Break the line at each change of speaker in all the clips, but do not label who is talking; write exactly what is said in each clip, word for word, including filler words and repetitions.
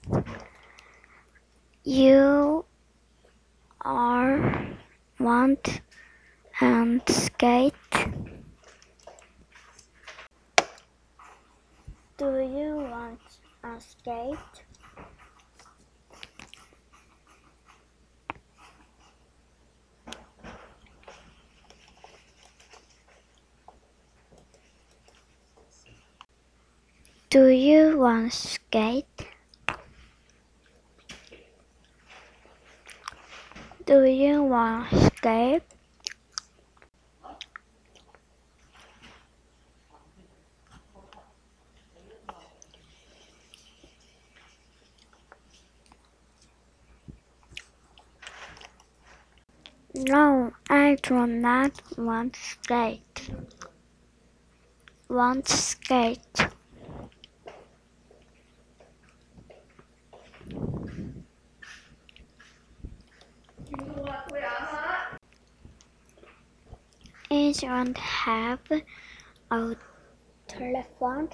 You are want and skate? Do you want a skate? Do you want skate? Do you want skate? No, I do not want skate. Want skate? I don't have a telephone.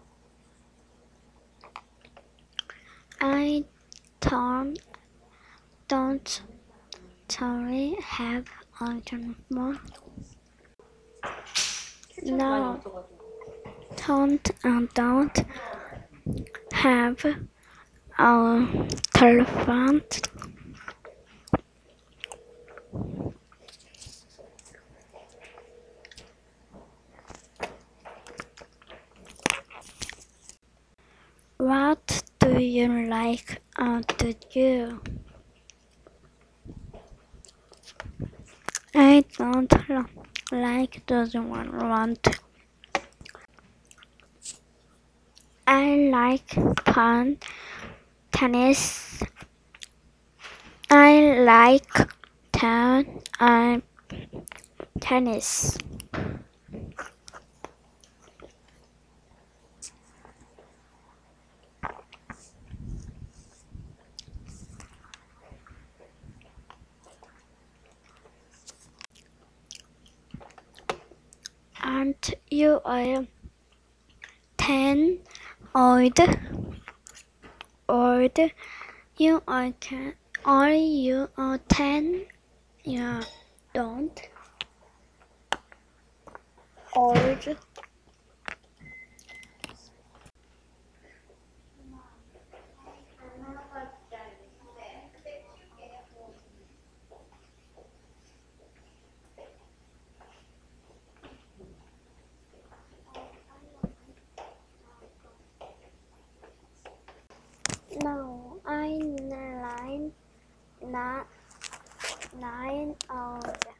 I don't don't sorry have a telephone. No, don't and don't have a telephone. What do you like uh, to do? I don't like doesn't want. I like playing tennis. I like ten and tennis. And you are ten old. Old. You are ten. Are you are ten? Yeah. Don't. Old. No, I'm nine, not nine old.